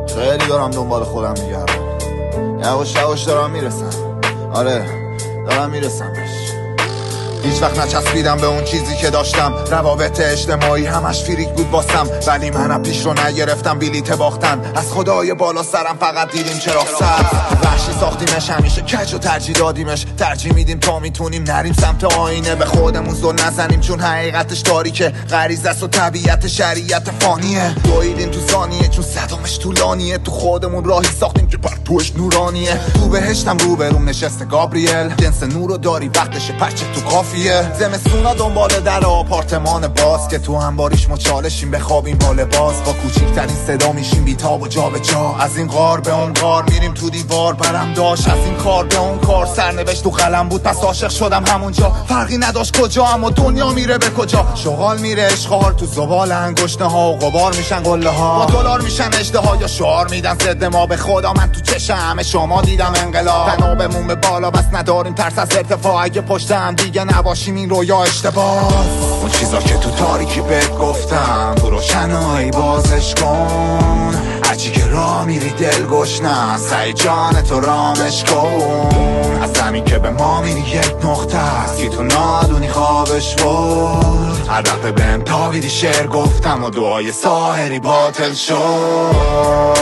خیلی دارم دنبال خودم میگردم، یواش یواش دارم میرسم. آره دارم میرسم بهش. هیچ وقت نچسبیدم به اون چیزی که داشتم، روابط اجتماعی همش فریک بود واسم، ولی منم پیش رو نگرفتم بلیت باختن. از خدای بالا سرم فقط دیدیم چراغ سبز، وحشی ساختیمش همیشه کج و ترجیح دادیمش. ترجیح میدیم تا میتونیم نریم سمت آینه، به خودمون زل نزنیم چون حقیقتش تاریکه. غریزه است و طبیعت شریعت فانیه، دویدیم تو ثانیه چون صدامش طولانیه. تو خودمون راهی ساختیم که پرتوش نورانیه. تو بهشتم رو بروم نشسته گابریل، جنس نورو داری وقتشه پچه تو کافیه. زمستونا دنبال در آپارتمان باز که تو هم باریش مچالشیم بخوابیم با لباس. با کوچیکترین صدا میشیم بیتاب و جا به جا، از این غار به اون غار میریم تو دیوار. برم داشت از این کار به اون کار، سرنوشت تو قلم بود پس عاشق شدم همونجا. فرقی نداشت کجا اما دنیا میره به کجا. شغال میره اشغال تو زبال انگشته ها و غبار میشن قله ها. با دلار میشن اژدها یا شعار میدن ضد ما. به خدا من تو چشم همه شما دیدم انقلاب. تنابمون به بالا بس نداریم ترس از ارتفاع. اگه پشت هم دیگه نباشیم این رویا اشتباه. اون چیزا که تو تاریکی بهت گفتم تو روشنایی بازش کن. هرچی که راه میری دل گشنه سعی جان تو رامش کن. از زمین که به ما میری یک نقطه است که تو نادونی خوابش برد. هر دفعه بهم تابیدی شعر گفتم و دعای ساحری باطل شد.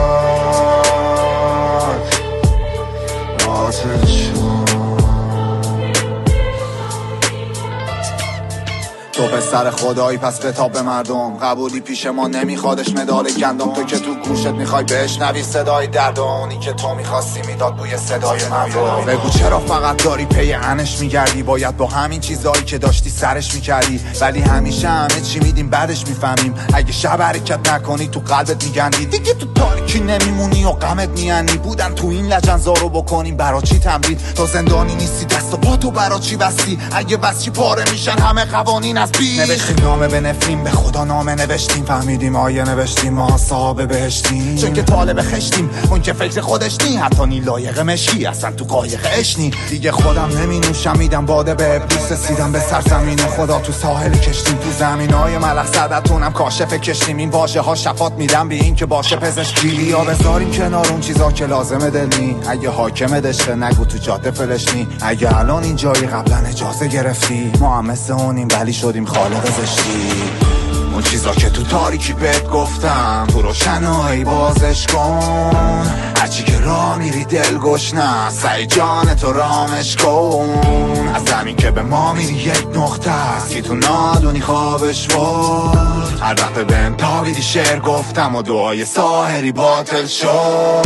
تو پسر خدایی پس بتاب به مردم. قبولی پیش ما نمیخوادش مدال گندم. تو که تو گوشت میخوای بشنوی صدای درد و اونی که تو میخواستی میداد بوی صدای مردم. بگو چرا فقط داری پی انش میگردی؟ باید با همین چیزایی که داشتی سرش میکردی. ولی همیشه همه چی میدیم بعدش میفهمیم. اگه شب حرکت نکنی تو قلبت میگندی. دیگه تو تاریکی نمیمونی و غمت میانی. بودن تو این لجنزا رو بکنیم برا چی تمرین؟ تو زندانی نیستی دست و پا تو برا چی بستی؟ اگه بس چی پاره میشن همه قوانین از نوشتیم نامه به نفرین، به خدا نامه نوشتیم. فهمیدیم آیه نوشتیم ما صاحب بهشتیم. چون که طالب خشتیم اون که فکر خودش نی. حتی نی لایق مشکی اصلا تو قایق اشنی. دیگه خودم نمی نوشم میدم باده به ابلیس. رسیدم به سرزمین خدا تو ساحل کشتیم. تو زمینای ملخ زدتونم کاشف کشتیم. این واژه ها شفات میدم بی این که باشه پزشکی. یا بذاریم کنار اون چیزا که لازمه دلنی. اگه حاکم دشته نگو تو جاده فلشنی. اگه الان اینجایی قبلا اجازه گرفتی. ما هم مثل اونیم ولی شدیم خالق زشتی. اون چیزا که تو تاریکی بهت گفتم تو روشنایی بازش کن. هرچی که راه میری دل گشنه سعی جان تو رامش کن. از زمین که به ما میری یک نقطه است که تو نادونی خوابش برد. هر دفعه بهم تابیدی شعر گفتم و دعای ساحری باطل شد.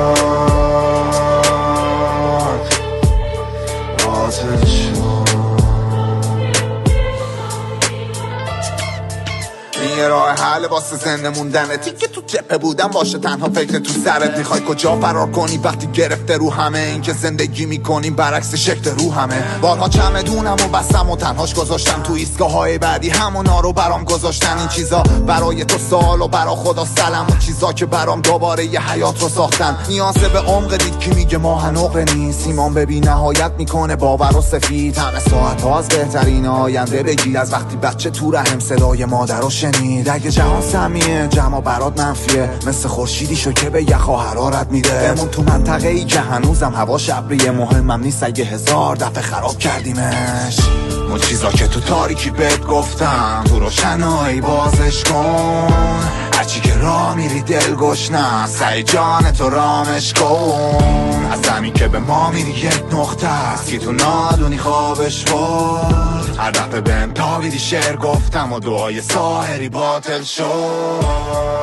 باطل شد. یه راه حل واسه زنده موندنه. که تو جبهه بودم باشه تنها فکر تو سرت. میخوای کجا فرار کنی وقتی گرفته رو همه؟ این که زندگی میکنیم برعکس شکل رو همه. بارها چمدونم و بستم و تنهاش گذاشتم. تو ایستگاه های بعدی همونا رو برام گذاشتن. این چیزا برای تو سوال و برا خدا سلام. اون چیزا که برام دوباره یه حیات رو ساختن. نیازه به عمق دید که میگه ماه نقره نیست. ایمان به بی نهایت میکنه باور و سفید. همه ساعت ها از بهترین آینده بگیر. از وقتی بچه تو رحم صدای مادر رو شنید. اگه جهان سمیه جمع برات منفیه. مثل خورشیدی شو که به یخ و حرارت میده. بمون تو منطقه ای که هنوزم هوا شبریه. مهمم نیست اگه 1000 دفعه خراب کردیمش. اون چیزا که تو تاریکی بهت گفتم تو روشنایی بازش کن. هرچی که راه میری دل گشنه سعی جان تو رامش کن. از زمین که به ما میری یک نقطه است که تو نادونی خوابش برد. هر دفعه بهم تابیدی شعر گفتم و دعای ساحری باطل شد.